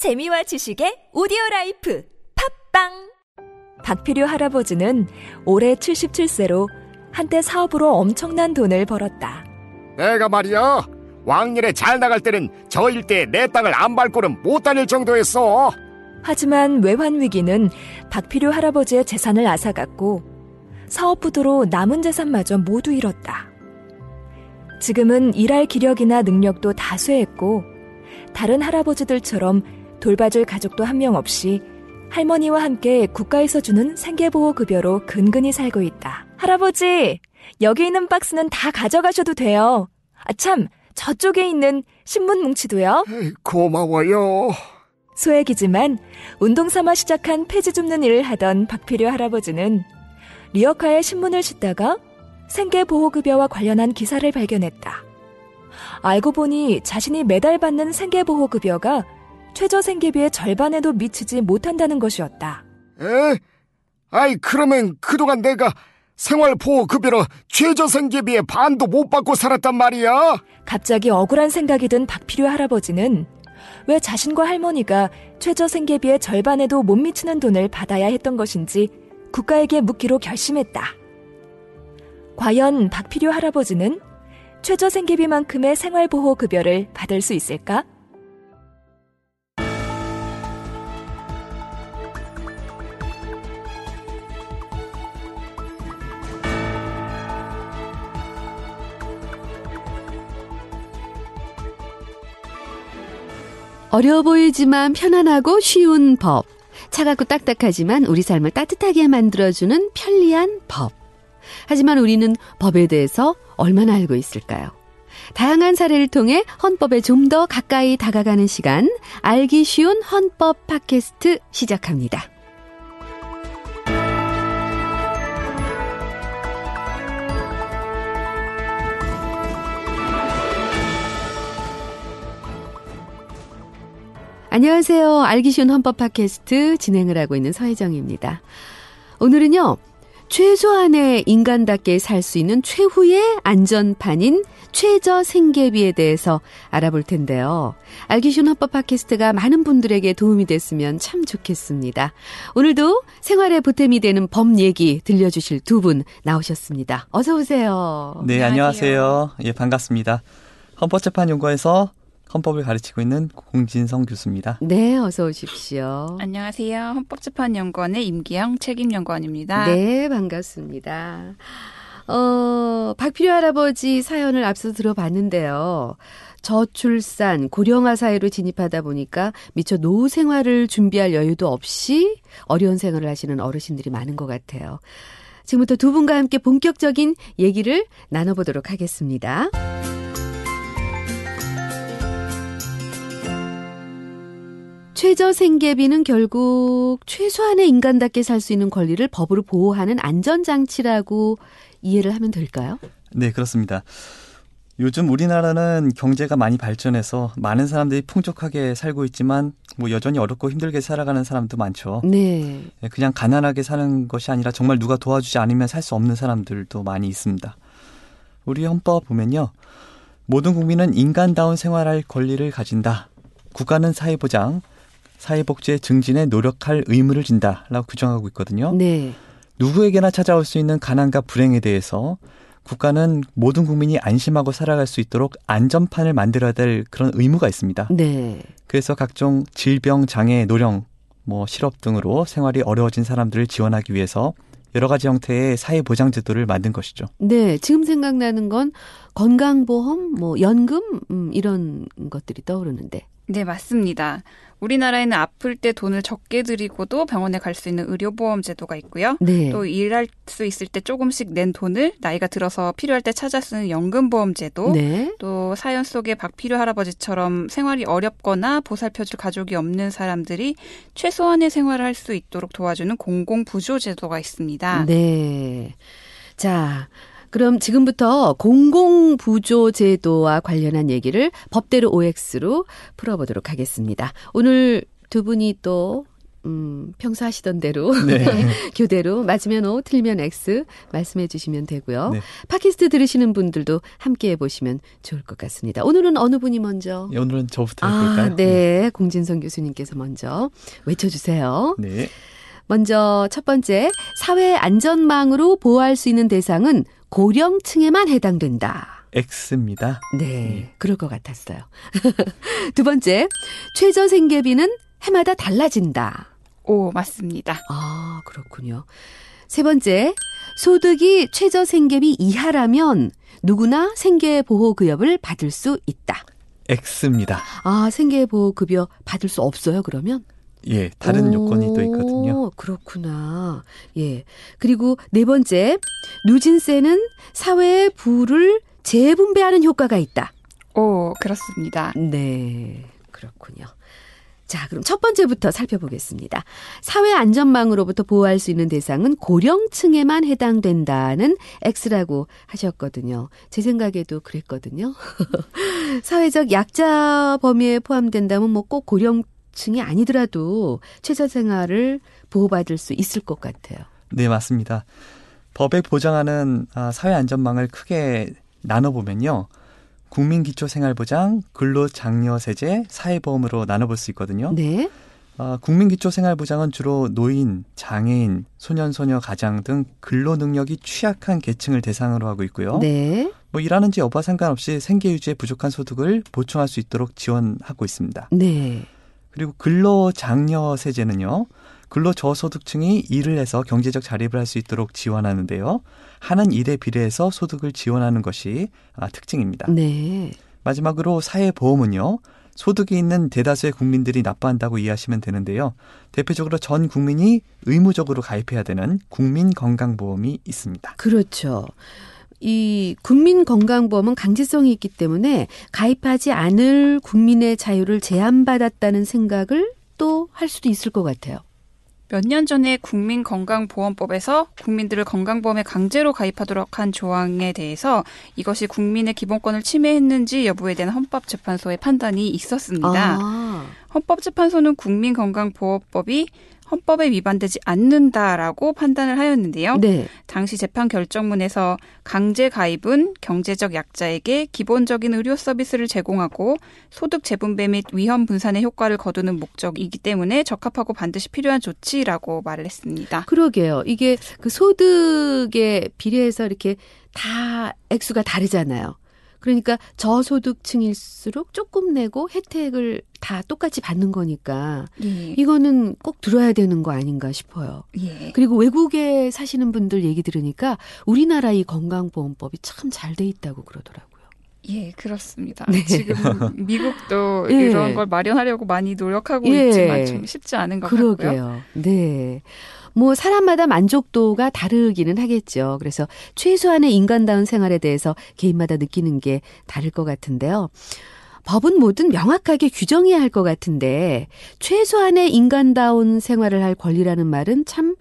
재미와 지식의 오디오라이프 팝빵. 박필유 할아버지는 올해 77세로 한때 사업으로 엄청난 돈을 벌었다. 내가 말이야, 왕년에 잘 나갈 때는 저 일대에 내 땅을 안 밟고는 못 다닐 정도였어. 하지만 외환 위기는 박필유 할아버지의 재산을 앗아갔고 사업 부도로 남은 재산마저 모두 잃었다. 지금은 일할 기력이나 능력도 다 쇠했고 다른 할아버지들처럼 돌봐줄 가족도 한 명 없이 할머니와 함께 국가에서 주는 생계보호급여로 근근히 살고 있다. 할아버지, 여기 있는 박스는 다 가져가셔도 돼요. 참, 저쪽에 있는 신문 뭉치도요. 고마워요. 소액이지만 운동삼아 시작한 폐지 줍는 일을 하던 박필유 할아버지는 리어카에 신문을 싣다가 생계보호급여와 관련한 기사를 발견했다. 알고 보니 자신이 매달 받는 생계보호급여가 최저생계비의 절반에도 미치지 못한다는 것이었다. 아이, 그러면 그동안 내가 생활보호급여로 최저생계비의 반도 못 받고 살았단 말이야? 갑자기 억울한 생각이 든 박필유 할아버지는 왜 자신과 할머니가 최저생계비의 절반에도 못 미치는 돈을 받아야 했던 것인지 국가에게 묻기로 결심했다. 과연 박필유 할아버지는 최저생계비만큼의 생활보호급여를 받을 수 있을까? 어려워 보이지만 편안하고 쉬운 법. 차갑고 딱딱하지만 우리 삶을 따뜻하게 만들어주는 편리한 법. 하지만 우리는 법에 대해서 얼마나 알고 있을까요? 다양한 사례를 통해 헌법에 좀 더 가까이 다가가는 시간, 알기 쉬운 헌법 팟캐스트 시작합니다. 안녕하세요. 알기 쉬운 헌법 팟캐스트 진행을 하고 있는 서혜정입니다. 오늘은요, 최소한의 인간답게 살 수 있는 최후의 안전판인 최저생계비에 대해서 알아볼 텐데요. 알기 쉬운 헌법 팟캐스트가 많은 분들에게 도움이 됐으면 참 좋겠습니다. 오늘도 생활에 보탬이 되는 법 얘기 들려주실 두 분 나오셨습니다. 어서 오세요. 네, 안녕하세요. 예, 반갑습니다. 헌법재판연구원에서 헌법을 가르치고 있는 공진성 교수입니다. 네, 어서 오십시오. 안녕하세요. 헌법재판연구원의 임기영 책임연구원입니다. 네, 반갑습니다. 박필유 할아버지 사연을 앞서 들어봤는데요. 저출산, 고령화 사회로 진입하다 보니까 미처 노후 생활을 준비할 여유도 없이 어려운 생활을 하시는 어르신들이 많은 것 같아요. 지금부터 두 분과 함께 본격적인 얘기를 나눠보도록 하겠습니다. 최저생계비는 결국 최소한의 인간답게 살 수 있는 권리를 법으로 보호하는 안전장치라고 이해를 하면 될까요? 네, 그렇습니다. 요즘 우리나라는 경제가 많이 발전해서 많은 사람들이 풍족하게 살고 있지만 여전히 어렵고 힘들게 살아가는 사람도 많죠. 네. 그냥 가난하게 사는 것이 아니라 정말 누가 도와주지 않으면 살 수 없는 사람들도 많이 있습니다. 우리 헌법 보면요. 모든 국민은 인간다운 생활할 권리를 가진다. 국가는 사회보장, 사회복지의 증진에 노력할 의무를 진다라고 규정하고 있거든요. 네. 누구에게나 찾아올 수 있는 가난과 불행에 대해서 국가는 모든 국민이 안심하고 살아갈 수 있도록 안전판을 만들어야 될 그런 의무가 있습니다. 네. 그래서 각종 질병, 장애, 노령, 실업 등으로 생활이 어려워진 사람들을 지원하기 위해서 여러 가지 형태의 사회보장제도를 만든 것이죠. 네. 지금 생각나는 건 건강보험, 연금 이런 것들이 떠오르는데. 네, 맞습니다. 우리나라에는 아플 때 돈을 적게 들이고도 병원에 갈 수 있는 의료보험 제도가 있고요. 네. 또 일할 수 있을 때 조금씩 낸 돈을 나이가 들어서 필요할 때 찾아 쓰는 연금보험 제도. 네. 또 사연 속의 박필유 할아버지처럼 생활이 어렵거나 보살펴줄 가족이 없는 사람들이 최소한의 생활을 할 수 있도록 도와주는 공공부조 제도가 있습니다. 네. 자, 그럼 지금부터 공공부조제도와 관련한 얘기를 법대로 OX로 풀어보도록 하겠습니다. 오늘 두 분이 또 평소 하시던 대로 네. 교대로 맞으면 O, 틀리면 X 말씀해 주시면 되고요. 네. 팟캐스트 들으시는 분들도 함께 해보시면 좋을 것 같습니다. 오늘은 어느 분이 먼저? 예, 오늘은 저부터 해볼까요? 네. 공진성 교수님께서 먼저 외쳐주세요. 네. 먼저 첫 번째, 사회 안전망으로 보호할 수 있는 대상은 고령층에만 해당된다. X입니다. 네, 그럴 것 같았어요. 두 번째, 최저 생계비는 해마다 달라진다. 오, 맞습니다. 아, 그렇군요. 세 번째, 소득이 최저 생계비 이하라면 누구나 생계보호급여를 받을 수 있다. X입니다. 아, 생계보호급여 받을 수 없어요, 그러면? 예, 다른 요건이 또 있거든요. 그렇구나. 예. 그리고 네 번째, 누진세는 사회의 부를 재분배하는 효과가 있다. 오, 그렇습니다. 네, 그렇군요. 자, 그럼 첫 번째부터 살펴보겠습니다. 사회 안전망으로부터 보호할 수 있는 대상은 고령층에만 해당된다는 X라고 하셨거든요. 제 생각에도 그랬거든요. 사회적 약자 범위에 포함된다면 뭐 꼭 고령층이 아니더라도 최저생활을 보호받을 수 있을 것 같아요. 네, 맞습니다. 법에 보장하는 사회 안전망을 크게 나눠보면요. 국민기초생활보장, 근로장려세제, 사회보험으로 나눠볼 수 있거든요. 네. 국민기초생활보장은 주로 노인, 장애인, 소년소녀 가장 등 근로능력이 취약한 계층을 대상으로 하고 있고요. 네. 뭐 일하는지 여부와 상관없이 생계 유지에 부족한 소득을 보충할 수 있도록 지원하고 있습니다. 네. 그리고 근로장려세제는요. 근로저소득층이 일을 해서 경제적 자립을 할 수 있도록 지원하는데요. 하는 일에 비례해서 소득을 지원하는 것이 특징입니다. 네. 마지막으로 사회보험은요. 소득이 있는 대다수의 국민들이 납부한다고 이해하시면 되는데요. 대표적으로 전 국민이 의무적으로 가입해야 되는 국민건강보험이 있습니다. 그렇죠. 이 국민건강보험은 강제성이 있기 때문에 가입하지 않을 국민의 자유를 제한받았다는 생각을 또 할 수도 있을 것 같아요. 몇 년 전에 국민건강보험법에서 국민들을 건강보험에 강제로 가입하도록 한 조항에 대해서 이것이 국민의 기본권을 침해했는지 여부에 대한 헌법재판소의 판단이 있었습니다. 헌법재판소는 국민건강보험법이 헌법에 위반되지 않는다라고 판단을 하였는데요. 네. 당시 재판 결정문에서 강제 가입은 경제적 약자에게 기본적인 의료 서비스를 제공하고 소득 재분배 및 위험 분산의 효과를 거두는 목적이기 때문에 적합하고 반드시 필요한 조치라고 말을 했습니다. 그러게요. 이게 그 소득에 비례해서 이렇게 다 액수가 다르잖아요. 그러니까 저소득층일수록 조금 내고 혜택을 다 똑같이 받는 거니까 예. 이거는 꼭 들어야 되는 거 아닌가 싶어요. 예. 그리고 외국에 사시는 분들 얘기 들으니까 우리나라 이 건강보험법이 참 잘 돼 있다고 그러더라고요. 예, 그렇습니다. 네. 지금 미국도 예. 이런 걸 마련하려고 많이 노력하고 예. 있지만 좀 쉽지 않은 것 같고요. 그러게요. 네. 뭐 사람마다 만족도가 다르기는 하겠죠. 그래서 최소한의 인간다운 생활에 대해서 개인마다 느끼는 게 다를 것 같은데요. 법은 뭐든 명확하게 규정해야 할 것 같은데 최소한의 인간다운 생활을 할 권리라는 말은 참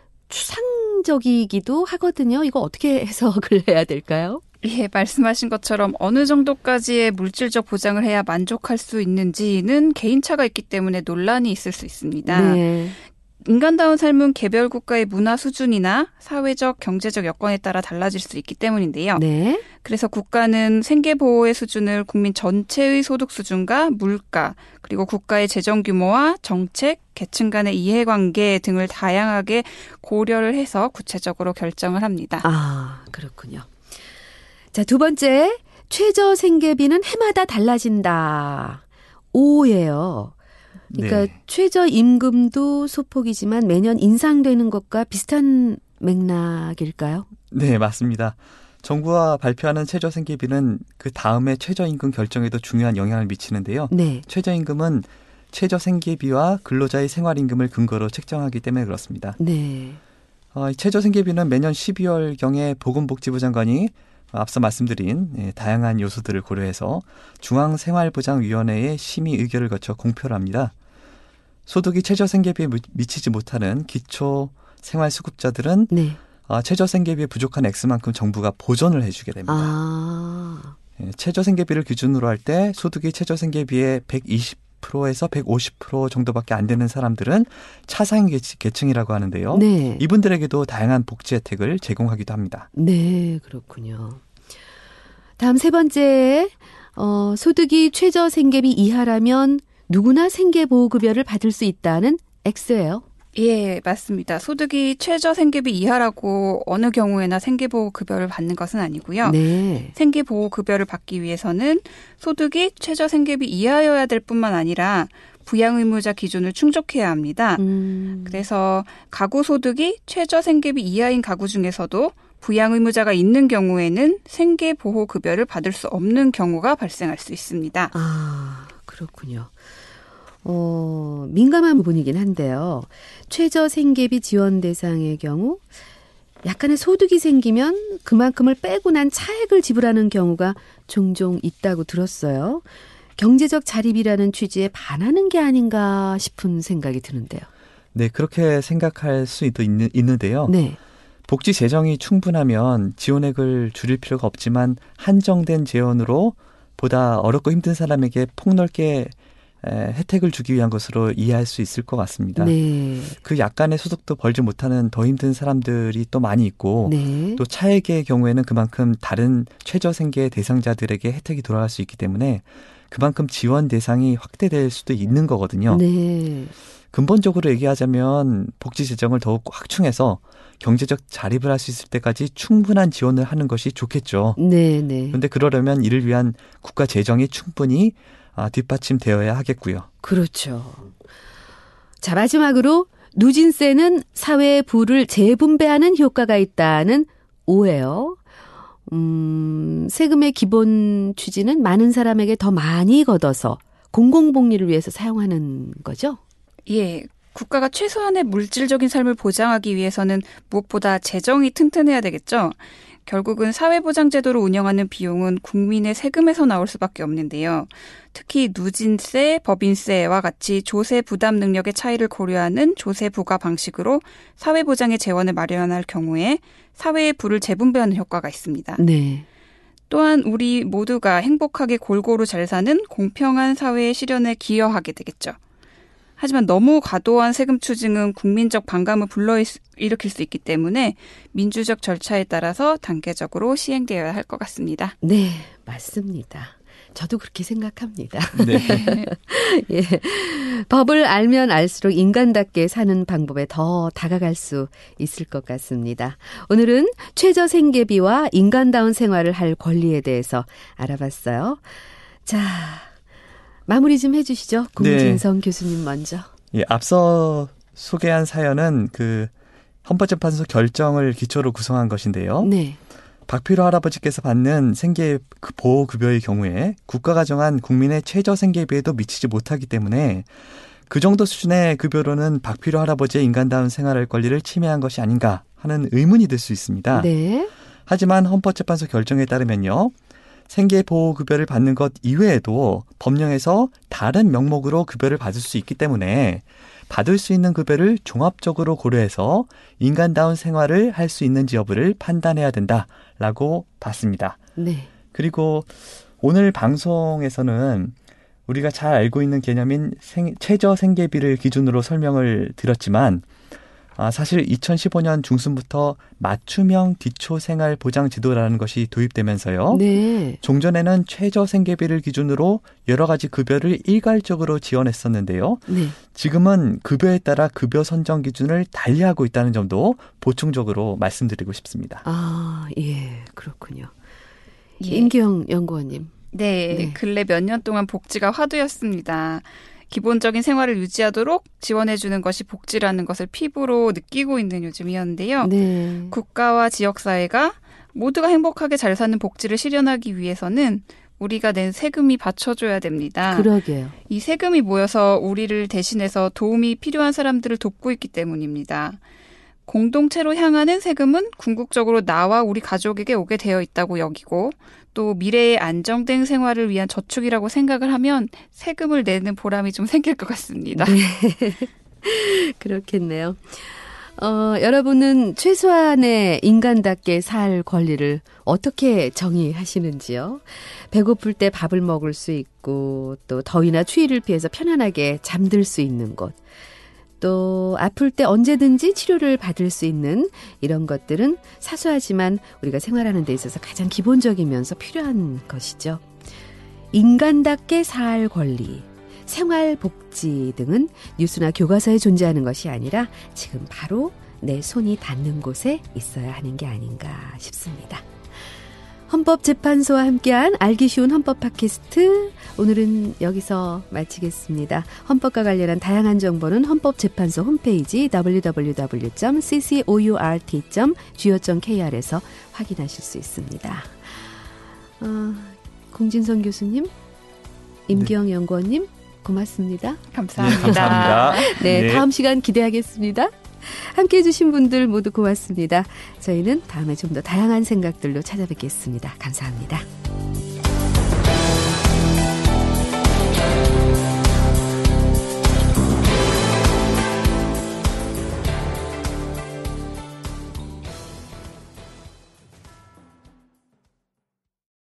추상적이기도 하거든요. 이거 어떻게 해석을 해야 될까요? 예, 말씀하신 것처럼 어느 정도까지의 물질적 보장을 해야 만족할 수 있는지는 개인차가 있기 때문에 논란이 있을 수 있습니다. 네. 인간다운 삶은 개별 국가의 문화 수준이나 사회적, 경제적 여건에 따라 달라질 수 있기 때문인데요. 네. 그래서 국가는 생계보호의 수준을 국민 전체의 소득 수준과 물가, 그리고 국가의 재정 규모와 정책, 계층 간의 이해관계 등을 다양하게 고려를 해서 구체적으로 결정을 합니다. 아, 그렇군요. 자, 두 번째, 최저 생계비는 해마다 달라진다. O예요. 그러니까 네. 최저임금도 소폭이지만 매년 인상되는 것과 비슷한 맥락일까요? 네, 맞습니다. 정부가 발표하는 최저생계비는 그 다음에 최저임금 결정에도 중요한 영향을 미치는데요. 네. 최저임금은 최저생계비와 근로자의 생활임금을 근거로 책정하기 때문에 그렇습니다. 네. 최저생계비는 매년 12월경에 보건복지부 장관이 앞서 말씀드린 다양한 요소들을 고려해서 중앙생활보장위원회의 심의 의결을 거쳐 공표를 합니다. 소득이 최저생계비에 미치지 못하는 기초생활수급자들은 네. 최저생계비에 부족한 액수만큼 정부가 보전을 해주게 됩니다. 최저생계비를 기준으로 할 때 소득이 최저생계비의 100%에서 150% 정도밖에 안 되는 사람들은 차상위 계층이라고 하는데요. 네. 이분들에게도 다양한 복지 혜택을 제공하기도 합니다. 네, 그렇군요. 다음 세 번째, 소득이 최저 생계비 이하라면 누구나 생계보호급여를 받을 수 있다는 X예요. 예, 맞습니다. 소득이 최저 생계비 이하라고 어느 경우에나 생계보호급여를 받는 것은 아니고요. 네. 생계보호급여를 받기 위해서는 소득이 최저 생계비 이하여야 될 뿐만 아니라 부양의무자 기준을 충족해야 합니다. 그래서 가구 소득이 최저 생계비 이하인 가구 중에서도 부양의무자가 있는 경우에는 생계보호급여를 받을 수 없는 경우가 발생할 수 있습니다. 아, 그렇군요. 민감한 부분이긴 한데요. 최저 생계비 지원 대상의 경우 약간의 소득이 생기면 그만큼을 빼고 난 차액을 지불하는 경우가 종종 있다고 들었어요. 경제적 자립이라는 취지에 반하는 게 아닌가 싶은 생각이 드는데요. 네, 그렇게 생각할 수도 있는데요. 네. 복지 재정이 충분하면 지원액을 줄일 필요가 없지만 한정된 재원으로 보다 어렵고 힘든 사람에게 폭넓게 혜택을 주기 위한 것으로 이해할 수 있을 것 같습니다. 네. 그 약간의 소득도 벌지 못하는 더 힘든 사람들이 또 많이 있고 네. 또 차액의 경우에는 그만큼 다른 최저생계 대상자들에게 혜택이 돌아갈 수 있기 때문에 그만큼 지원 대상이 확대될 수도 있는 거거든요. 네. 근본적으로 얘기하자면 복지 재정을 더욱 확충해서 경제적 자립을 할 수 있을 때까지 충분한 지원을 하는 것이 좋겠죠. 네, 네. 그런데 그러려면 이를 위한 국가 재정이 충분히 뒷받침되어야 하겠고요. 그렇죠. 자, 마지막으로 누진세는 사회의 부를 재분배하는 효과가 있다는 오해요. 세금의 기본 취지는 많은 사람에게 더 많이 걷어서 공공복리를 위해서 사용하는 거죠? 예, 국가가 최소한의 물질적인 삶을 보장하기 위해서는 무엇보다 재정이 튼튼해야 되겠죠. 결국은 사회보장제도를 운영하는 비용은 국민의 세금에서 나올 수밖에 없는데요. 특히 누진세, 법인세와 같이 조세 부담 능력의 차이를 고려하는 조세 부과 방식으로 사회보장의 재원을 마련할 경우에 사회의 부를 재분배하는 효과가 있습니다. 네. 또한 우리 모두가 행복하게 골고루 잘 사는 공평한 사회의 실현에 기여하게 되겠죠. 하지만 너무 과도한 세금 추징은 국민적 반감을 불러일으킬 수 있기 때문에 민주적 절차에 따라서 단계적으로 시행되어야 할 것 같습니다. 네, 맞습니다. 저도 그렇게 생각합니다. 네. 예. 법을 알면 알수록 인간답게 사는 방법에 더 다가갈 수 있을 것 같습니다. 오늘은 최저 생계비와 인간다운 생활을 할 권리에 대해서 알아봤어요. 자, 마무리 좀 해주시죠. 공진성 교수님 먼저. 예, 앞서 소개한 사연은 그 헌법재판소 결정을 기초로 구성한 것인데요. 네. 박필호 할아버지께서 받는 생계보호급여의 경우에 국가가 정한 국민의 최저 생계비에도 미치지 못하기 때문에 그 정도 수준의 급여로는 박필호 할아버지의 인간다운 생활할 권리를 침해한 것이 아닌가 하는 의문이 들 수 있습니다. 네. 하지만 헌법재판소 결정에 따르면요. 생계보호급여를 받는 것 이외에도 법령에서 다른 명목으로 급여를 받을 수 있기 때문에 받을 수 있는 급여를 종합적으로 고려해서 인간다운 생활을 할 수 있는지 여부를 판단해야 된다라고 봤습니다. 네. 그리고 오늘 방송에서는 우리가 잘 알고 있는 개념인 최저 생계비를 기준으로 설명을 드렸지만 사실 2015년 중순부터 맞춤형 기초생활보장제도라는 것이 도입되면서요. 네. 종전에는 최저 생계비를 기준으로 여러 가지 급여를 일괄적으로 지원했었는데요. 네. 지금은 급여에 따라 급여 선정 기준을 달리하고 있다는 점도 보충적으로 말씀드리고 싶습니다. 아, 예, 그렇군요. 예. 임기영 연구원님. 네, 근래 몇 년 동안 복지가 화두였습니다. 기본적인 생활을 유지하도록 지원해주는 것이 복지라는 것을 피부로 느끼고 있는 요즘이었는데요. 네. 국가와 지역사회가 모두가 행복하게 잘 사는 복지를 실현하기 위해서는 우리가 낸 세금이 받쳐줘야 됩니다. 그러게요. 이 세금이 모여서 우리를 대신해서 도움이 필요한 사람들을 돕고 있기 때문입니다. 공동체로 향하는 세금은 궁극적으로 나와 우리 가족에게 오게 되어 있다고 여기고 또 미래의 안정된 생활을 위한 저축이라고 생각을 하면 세금을 내는 보람이 좀 생길 것 같습니다. 네. 그렇겠네요. 여러분은 최소한의 인간답게 살 권리를 어떻게 정의하시는지요? 배고플 때 밥을 먹을 수 있고, 또 더위나 추위를 피해서 편안하게 잠들 수 있는 곳, 또 아플 때 언제든지 치료를 받을 수 있는 이런 것들은 사소하지만 우리가 생활하는 데 있어서 가장 기본적이면서 필요한 것이죠. 인간답게 살 권리, 생활복지 등은 뉴스나 교과서에 존재하는 것이 아니라 지금 바로 내 손이 닿는 곳에 있어야 하는 게 아닌가 싶습니다. 헌법재판소와 함께한 알기 쉬운 헌법 팟캐스트, 오늘은 여기서 마치겠습니다. 헌법과 관련한 다양한 정보는 헌법재판소 홈페이지 www.ccourt.go.kr에서 확인하실 수 있습니다. 공진선 교수님, 임기영 연구원님, 고맙습니다. 감사합니다. 네, 감사합니다. 네, 네. 다음 시간 기대하겠습니다. 함께해 주신 분들 모두 고맙습니다. 저희는 다음에 좀 더 다양한 생각들로 찾아뵙겠습니다. 감사합니다.